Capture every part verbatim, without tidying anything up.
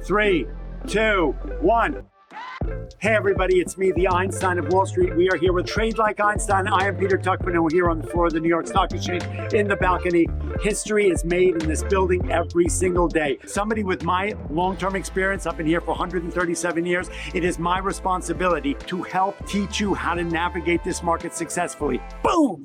Three, two, one. Hey everybody, it's me, the Einstein of Wall Street. We are here with Trade Like Einstein. I am Peter Tuchman, and we're here on the floor of the New York Stock Exchange in the balcony. History is made in this building every single day. Somebody with my long-term experience, I've been here for one hundred thirty-seven years. It is my responsibility to help teach you how to navigate this market successfully. Boom!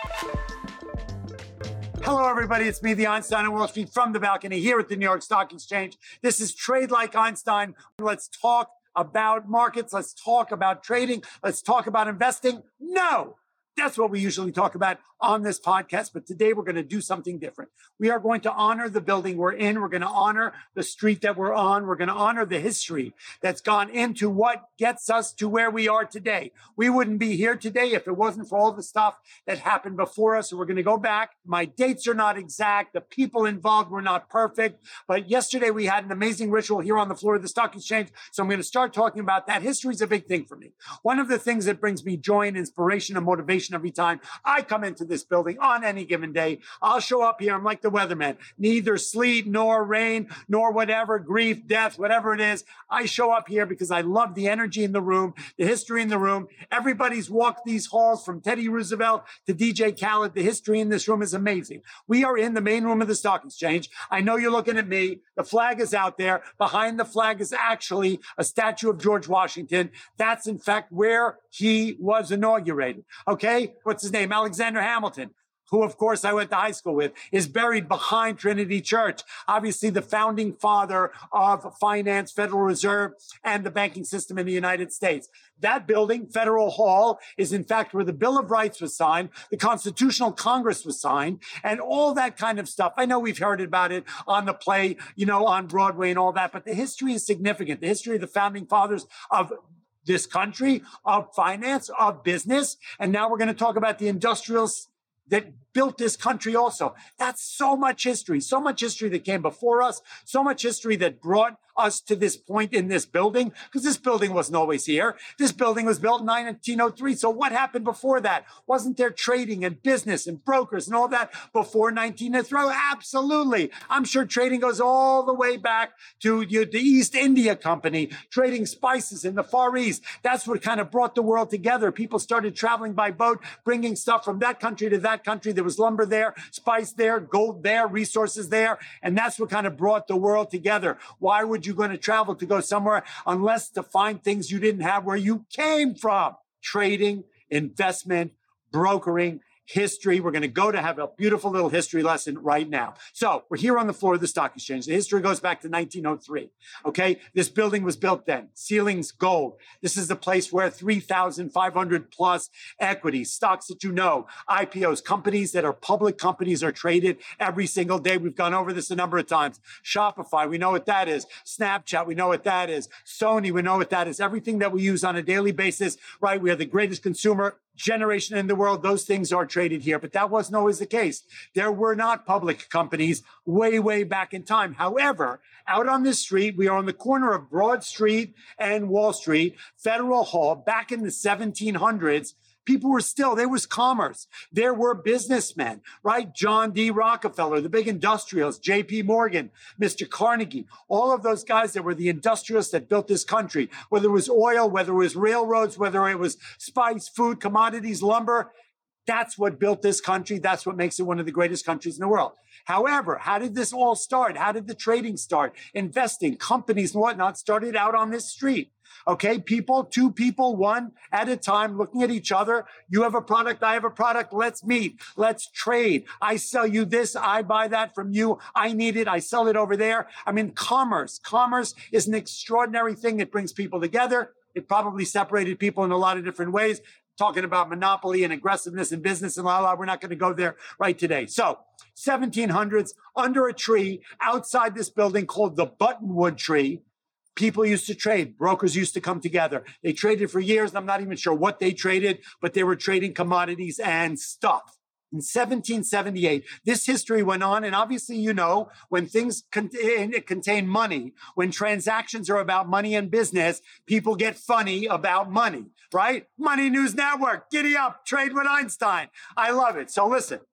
Hello, everybody. It's me, the Einstein of Wall Street, from the balcony here at the New York Stock Exchange. This is Trade Like Einstein. Let's talk about markets. Let's talk about trading. Let's talk about investing. No, that's what we usually talk about on this podcast. But today we're going to do something different. We are going to honor the building we're in. We're going to honor the street that we're on. We're going to honor the history that's gone into what gets us to where we are today. We wouldn't be here today if it wasn't for all the stuff that happened before us. So we're going to go back. My dates are not exact. The people involved were not perfect. But yesterday we had an amazing ritual here on the floor of the stock exchange. So I'm going to start talking about that. History is a big thing for me. One of the things that brings me joy and inspiration and motivation every time I come into this building on any given day, I'll show up here. I'm like the weatherman. Neither sleet nor rain nor whatever, grief, death, whatever it is. I show up here because I love the energy in the room, the history in the room. Everybody's walked these halls from Teddy Roosevelt to D J Khaled. The history in this room is amazing. We are in the main room of the stock exchange. I know you're looking at me. The flag is out there. Behind the flag is actually a statue of George Washington. That's in fact where he was inaugurated. Okay? What's his name? Alexander Hamilton, who, of course, I went to high school with, is buried behind Trinity Church. Obviously, the founding father of finance, Federal Reserve, and the banking system in the United States. That building, Federal Hall, is in fact where the Bill of Rights was signed, the Constitutional Congress was signed, and all that kind of stuff. I know we've heard about it on the play, you know, on Broadway and all that, but the history is significant. The history of the founding fathers of this country, of finance, of business, and now we're going to talk about the industrials that built this country also. That's so much history, so much history that came before us, so much history that brought us to this point in this building, because this building wasn't always here. This building was built in nineteen oh three. So what happened before that? Wasn't there trading and business and brokers and all that before nineteen oh three? Absolutely. I'm sure trading goes all the way back to you, the East India Company, trading spices in the Far East. That's what kind of brought the world together. People started traveling by boat, bringing stuff from that country to that country. There was lumber there, spice there, gold there, resources there. And that's what kind of brought the world together. Why would you going to travel to go somewhere unless to find things you didn't have where you came from? Trading, investment, brokering, history. We're going to go to have a beautiful little history lesson right now. So we're here on the floor of the stock exchange. The history goes back to nineteen oh three. Okay. This building was built then. Ceilings gold. This is the place where three thousand five hundred plus equities, stocks that you know, I P Os, companies that are public companies are traded every single day. We've gone over this a number of times. Shopify, we know what that is. Snapchat, we know what that is. Sony, we know what that is. Everything that we use on a daily basis, right? We are the greatest consumer generation in the world. Those things are traded here, but that wasn't always the case. There were not public companies way, way back in time. However, out on this street, we are on the corner of Broad Street and Wall Street, Federal Hall, back in the seventeen hundreds. People were still, there was commerce. There were businessmen, right? John D. Rockefeller, the big industrialists, J P. Morgan, Mister Carnegie, all of those guys that were the industrialists that built this country, whether it was oil, whether it was railroads, whether it was spice, food, commodities, lumber. That's what built this country. That's what makes it one of the greatest countries in the world. However, how did this all start? How did the trading start? Investing, companies and whatnot started out on this street. Okay, people, two people, one at a time, looking at each other. You have a product, I have a product. Let's meet. Let's trade. I sell you this. I buy that from you. I need it. I sell it over there. I mean, commerce. Commerce is an extraordinary thing that brings people together. It probably separated people in a lot of different ways. Talking about monopoly and aggressiveness in business and la la. We're not going to go there right today. So seventeen hundreds, under a tree outside this building called the Buttonwood Tree. People used to trade. Brokers used to come together. They traded for years. I'm not even sure what they traded, but they were trading commodities and stuff. In seventeen seventy-eight, this history went on. And obviously, you know, when things contain, contain money, when transactions are about money and business, people get funny about money, right? Money News Network, giddy up, trade with Einstein. I love it. So listen,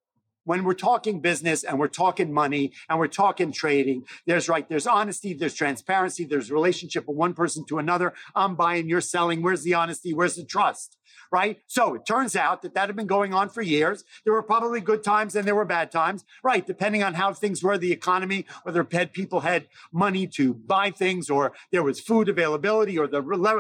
when we're talking business and we're talking money and we're talking trading, there's right, there's honesty, there's transparency, there's relationship of one person to another. I'm buying, you're selling. Where's the honesty? Where's the trust? Right? So it turns out that that had been going on for years. There were probably good times and there were bad times, right? Depending on how things were, the economy, whether people had money to buy things or there was food availability or the,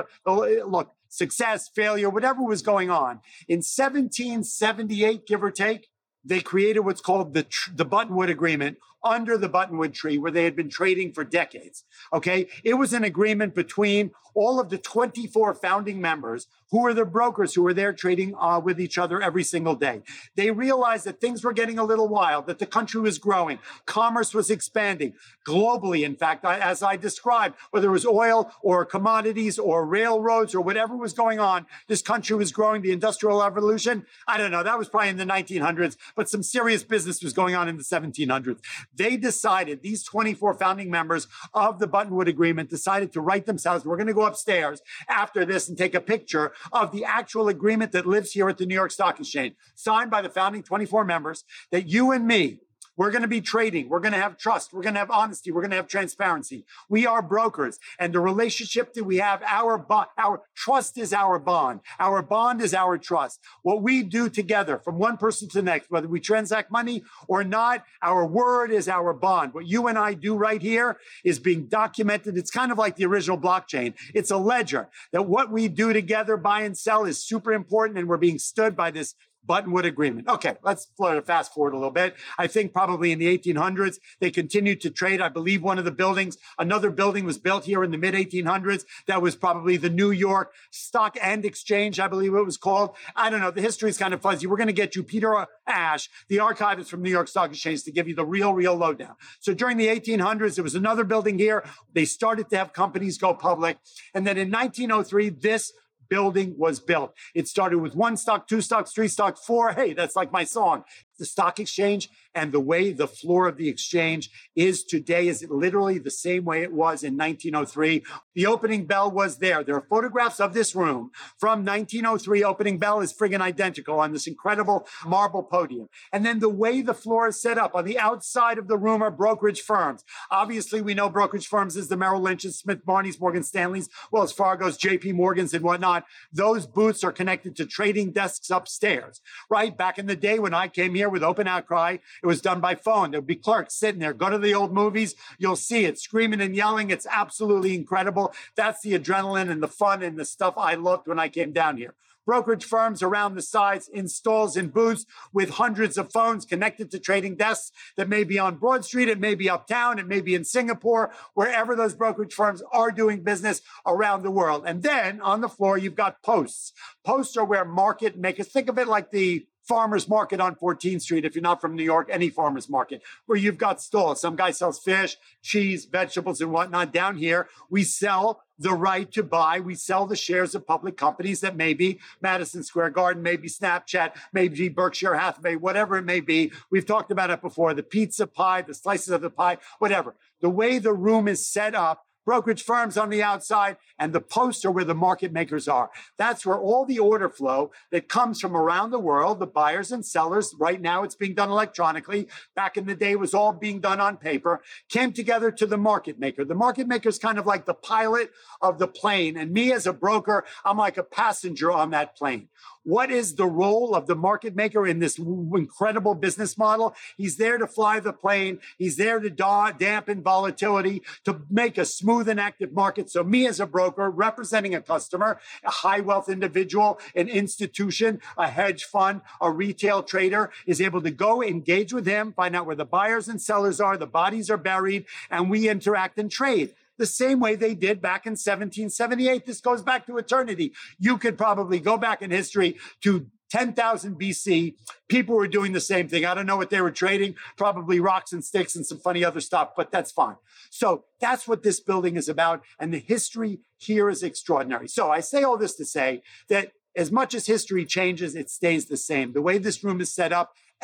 look, success, failure, whatever was going on. In seventeen seventy-eight, give or take, they created what's called the, the Buttonwood Agreement under the Buttonwood Tree, where they had been trading for decades, okay? It was an agreement between all of the twenty-four founding members who were the brokers who were there trading uh, with each other every single day. They realized that things were getting a little wild, that the country was growing, commerce was expanding globally. In fact, I, as I described, whether it was oil or commodities or railroads or whatever was going on, this country was growing. The Industrial Revolution, I don't know, that was probably in the nineteen hundreds, but some serious business was going on in the seventeen hundreds. They decided, these twenty-four founding members of the Buttonwood Agreement decided to write themselves, we're going to go upstairs after this and take a picture of the actual agreement that lives here at the New York Stock Exchange, signed by the founding twenty-four members, that you and me, we're going to be trading. We're going to have trust. We're going to have honesty. We're going to have transparency. We are brokers. And the relationship that we have, our bond, our trust is our bond. Our bond is our trust. What we do together from one person to the next, whether we transact money or not, our word is our bond. What you and I do right here is being documented. It's kind of like the original blockchain. It's a ledger that what we do together, buy and sell, is super important. And we're being stood by this Buttonwood Agreement. Okay, let's fast forward a little bit. I think probably in the eighteen hundreds, they continued to trade. I believe one of the buildings, another building was built here in the mid eighteen hundreds. That was probably the New York Stock and Exchange, I believe it was called. I don't know. The history is kind of fuzzy. We're going to get you Peter Ash, the archivist from New York Stock Exchange, to give you the real, real lowdown. So during the eighteen hundreds, there was another building here. They started to have companies go public. And then in nineteen oh three, this building was built. It started with one stock, two stocks, three stocks, four. Hey, that's like my song. The stock exchange and the way the floor of the exchange is today is literally the same way it was in nineteen oh three. The opening bell was there. There are photographs of this room from nineteen oh three. Opening bell is friggin' identical on this incredible marble podium. And then the way the floor is set up on the outside of the room are brokerage firms. Obviously, we know brokerage firms is the Merrill Lynch's, Smith Barney's, Morgan Stanley's, Wells Fargo's, J P Morgan's, and whatnot. Those booths are connected to trading desks upstairs, right? Back in the day when I came here with Open Outcry, it was done by phone. There'd be clerks sitting there. Go to the old movies. You'll see it screaming and yelling. It's absolutely incredible. That's the adrenaline and the fun and the stuff I loved when I came down here. Brokerage firms around the sides, in stalls, in booths with hundreds of phones connected to trading desks that may be on Broad Street, it may be uptown, it may be in Singapore, wherever those brokerage firms are doing business around the world. And then on the floor, you've got posts. Posts are where market makers, think of it like the farmer's market on fourteenth Street. If you're not from New York, any farmer's market where you've got stalls. Some guy sells fish, cheese, vegetables, and whatnot. Down here, we sell the right to buy. We sell the shares of public companies that may be Madison Square Garden, maybe Snapchat, maybe Berkshire Hathaway, whatever it may be. We've talked about it before. The pizza pie, the slices of the pie, whatever. The way the room is set up, brokerage firms on the outside, and the posts are where the market makers are. That's where all the order flow that comes from around the world, the buyers and sellers, right now it's being done electronically. Back in the day, it was all being done on paper, came together to the market maker. The market maker is kind of like the pilot of the plane. And me as a broker, I'm like a passenger on that plane. What is the role of the market maker in this incredible business model? He's there to fly the plane. He's there to da- dampen volatility, to make a smooth and active market. So me as a broker representing a customer, a high wealth individual, an institution, a hedge fund, a retail trader is able to go engage with him, find out where the buyers and sellers are, the bodies are buried, and we interact and trade. The same way they did back in seventeen seventy-eight. This goes back to eternity. You could probably go back in history to ten thousand B C. People were doing the same thing. I don't know what they were trading, probably rocks and sticks and some funny other stuff, but that's fine. So that's what this building is about. And the history here is extraordinary. So I say all this to say that as much as history changes, it stays the same. The way this room is set up,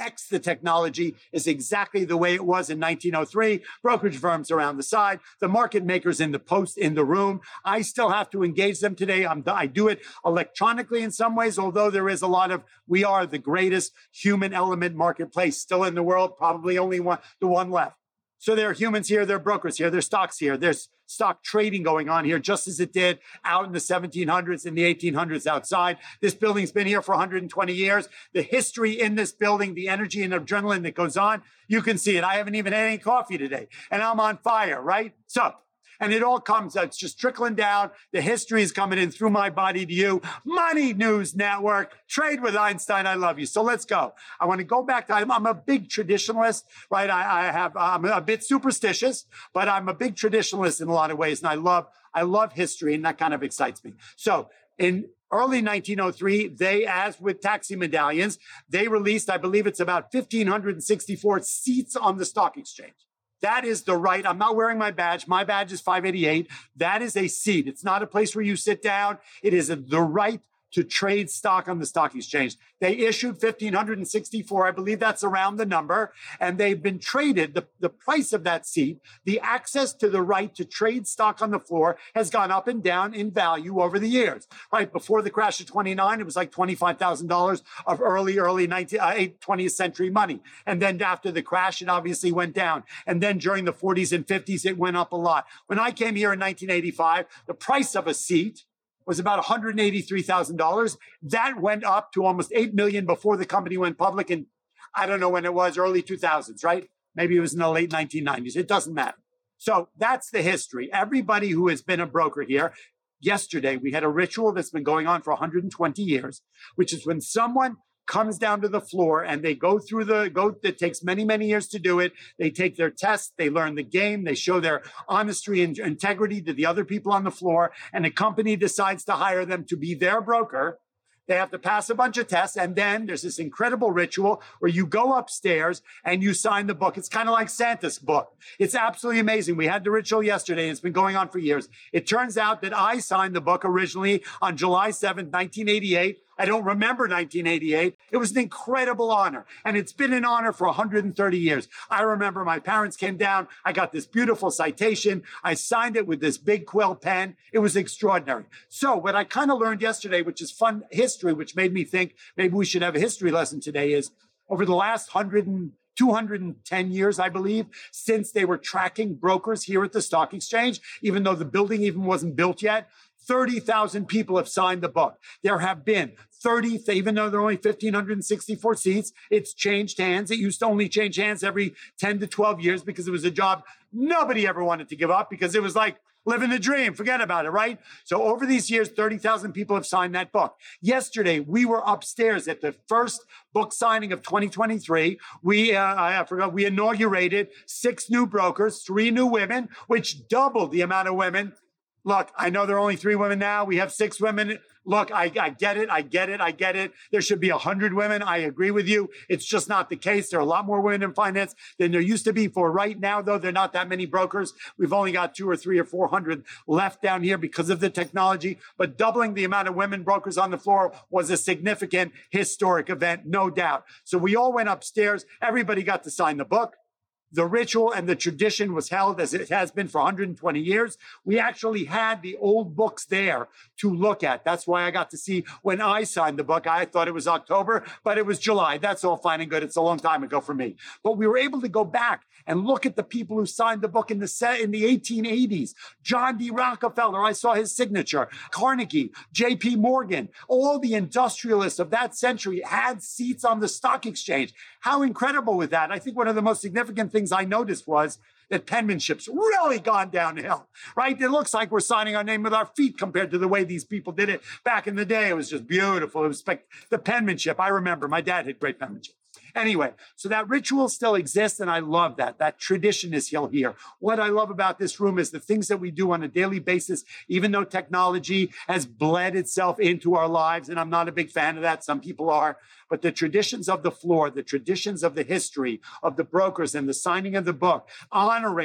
X the technology is exactly the way it was in nineteen oh three. Brokerage firms around the side, the market makers in the post in the room. I still have to engage them today. I'm, I do it electronically in some ways, although there is a lot of, we are the greatest human element marketplace still in the world, probably only one, the one left. So there are humans here, there are brokers here, there's stocks here, there's stock trading going on here, just as it did out in the seventeen hundreds and the eighteen hundreds outside. This building's been here for one hundred twenty years. The history in this building, the energy and adrenaline that goes on, you can see it. I haven't even had any coffee today, and I'm on fire, right? So, and it all comes, it's just trickling down. The history is coming in through my body to you. Money News Network, Trade with Einstein, I love you. So let's go. I want to go back to, I'm, I'm a big traditionalist, right? I, I have, I'm a bit superstitious, but I'm a big traditionalist in a lot of ways. And I love, I love history, and that kind of excites me. So in early nineteen oh three, they, as with taxi medallions, they released, I believe it's about one thousand five hundred sixty-four seats on the stock exchange. That is the right. I'm not wearing my badge. My badge is five eighty-eight. That is a seat. It's not a place where you sit down. It is a, the right to trade stock on the stock exchange. They issued one thousand five hundred sixty-four. I believe that's around the number. And they've been traded. The, the price of that seat, the access to the right to trade stock on the floor has gone up and down in value over the years. Right before the crash of twenty-nine, it was like twenty-five thousand dollars of early, early nineteenth, uh, twentieth century money. And then after the crash, it obviously went down. And then during the forties and fifties, it went up a lot. When I came here in nineteen eighty-five, the price of a seat was about one hundred eighty-three thousand dollars. That went up to almost eight million dollars before the company went public in, I don't know when it was, early two thousands, right? Maybe it was in the late nineteen nineties. It doesn't matter. So that's the history. Everybody who has been a broker here, yesterday, we had a ritual that's been going on for one hundred twenty years, which is when someone comes down to the floor and they go through the, go, it takes many, many years to do it. They take their test, they learn the game, they show their honesty and integrity to the other people on the floor, and the company decides to hire them to be their broker. They have to pass a bunch of tests, and then there's this incredible ritual where you go upstairs and you sign the book. It's kind of like Santa's book. It's absolutely amazing. We had the ritual yesterday, and it's been going on for years. It turns out that I signed the book originally on July seventh, nineteen eighty-eight. I don't remember nineteen eighty-eight. It was an incredible honor, and it's been an honor for one hundred thirty years. I remember my parents came down. I got this beautiful citation. I signed it with this big quill pen. It was extraordinary. So what I kind of learned yesterday, which is fun history, which made me think maybe we should have a history lesson today, is over the last one hundred and two hundred ten years, I believe, since they were tracking brokers here at the stock exchange, even though the building even wasn't built yet, thirty thousand people have signed the book. There have been thirty, even though there are only one thousand five hundred sixty-four seats, it's changed hands. It used to only change hands every ten to twelve years because it was a job nobody ever wanted to give up because it was like living the dream. Forget about it, right? So over these years, thirty thousand people have signed that book. Yesterday, we were upstairs at the first book signing of twenty twenty-three. We, uh, I forgot, we inaugurated six new brokers, three new women, which doubled the amount of women. Look, I know there are only three women now. We have six women. Look, I, I get it. I get it. I get it. There should be a hundred women. I agree with you. It's just not the case. There are a lot more women in finance than there used to be. For right now, though, there are not that many brokers. We've only got two or three or four hundred left down here because of the technology. But doubling the amount of women brokers on the floor was a significant historic event, no doubt. So we all went upstairs. Everybody got to sign the book. The ritual and the tradition was held as it has been for one hundred twenty years. We actually had the old books there to look at. That's why I got to see when I signed the book. I thought it was October, but it was July. That's all fine and good. It's a long time ago for me. But we were able to go back and look at the people who signed the book in the set in the eighteen eighties. John D. Rockefeller, I saw his signature. Carnegie, J P. Morgan, all the industrialists of that century had seats on the stock exchange. How incredible was that? I think one of the most significant things I noticed was that penmanship's really gone downhill, right? It looks like we're signing our name with our feet compared to the way these people did it back in the day. It was just beautiful. It was spect- the penmanship. I remember my dad had great penmanship. Anyway, so that ritual still exists, and I love that. That tradition is still here. What I love about this room is the things that we do on a daily basis, even though technology has bled itself into our lives, and I'm not a big fan of that. Some people are. But the traditions of the floor, the traditions of the history of the brokers and the signing of the book, honoring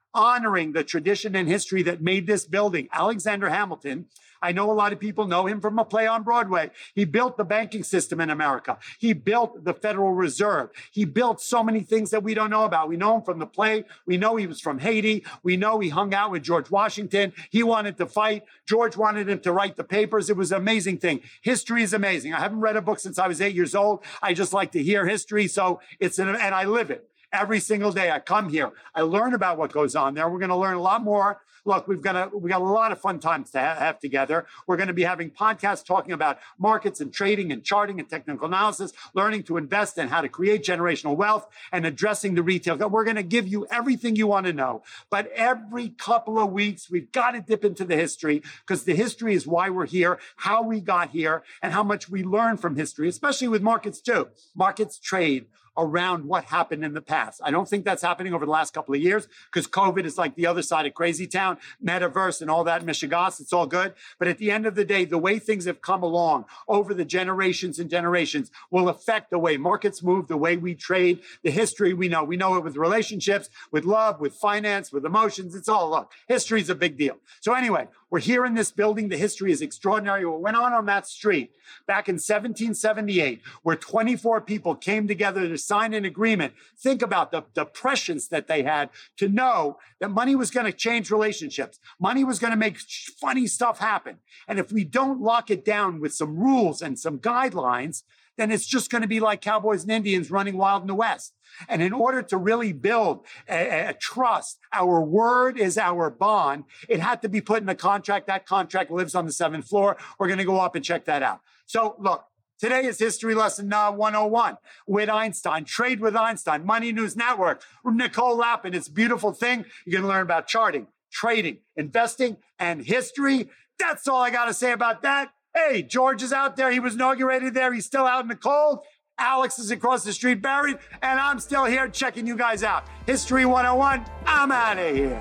honoring the tradition and history that made this building. Alexander Hamilton, I know a lot of people know him from a play on Broadway. He built the banking system in America. He built the Federal Reserve. He built so many things that we don't know about. We know him from the play. We know he was from Haiti. We know he hung out with George Washington. He wanted to fight. George wanted him to write the papers. It was an amazing thing. History is amazing. I haven't read a book since I was eight years old. I just like to hear history. So it's an, and I live it. Every single day I come here, I learn about what goes on there. We're going to learn a lot more. Look, we've got a, we got a lot of fun times to ha- have together. We're going to be having podcasts talking about markets and trading and charting and technical analysis, learning to invest and how to create generational wealth and addressing the retail. We're going to give you everything you want to know. But every couple of weeks, we've got to dip into the history because the history is why we're here, how we got here, and how much we learn from history, especially with markets too. Markets trade around what happened in the past. I don't think that's happening over the last couple of years because COVID is like the other side of crazy town, metaverse and all that, Michigas, it's all good. But at the end of the day, the way things have come along over the generations and generations will affect the way markets move, the way we trade, the history we know. We know it with relationships, with love, with finance, with emotions. It's all, look, history is a big deal. So anyway, we're here in this building. The history is extraordinary. What went on on that street back in seventeen seventy-eight, where twenty-four people came together to sign an agreement. Think about the, the prescience that they had to know that money was going to change relationships. Money was going to make funny stuff happen. And if we don't lock it down with some rules and some guidelines, then it's just going to be like cowboys and Indians running wild in the West. And in order to really build a, a trust, our word is our bond. It had to be put in a contract. That contract lives on the seventh floor. We're going to go up and check that out. So look, today is History Lesson uh, one oh one with Einstein. Trade with Einstein. Money News Network. Nicole Lapin. It's a beautiful thing. You're going to learn about charting, trading, investing, and history. That's all I got to say about that. Hey, George is out there. He was inaugurated there. He's still out in the cold. Alex is across the street buried, and I'm still here checking you guys out. History one oh one, I'm out of here.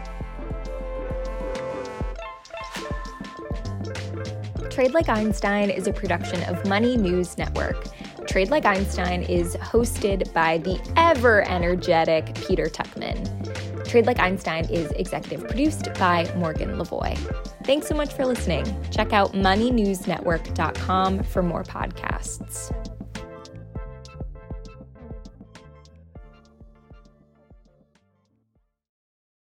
Trade Like Einstein is a production of Money News Network. Trade Like Einstein is hosted by the ever-energetic Peter Tuchman. Trade Like Einstein is executive produced by Morgan Lavoie. Thanks so much for listening. Check out money news network dot com for more podcasts.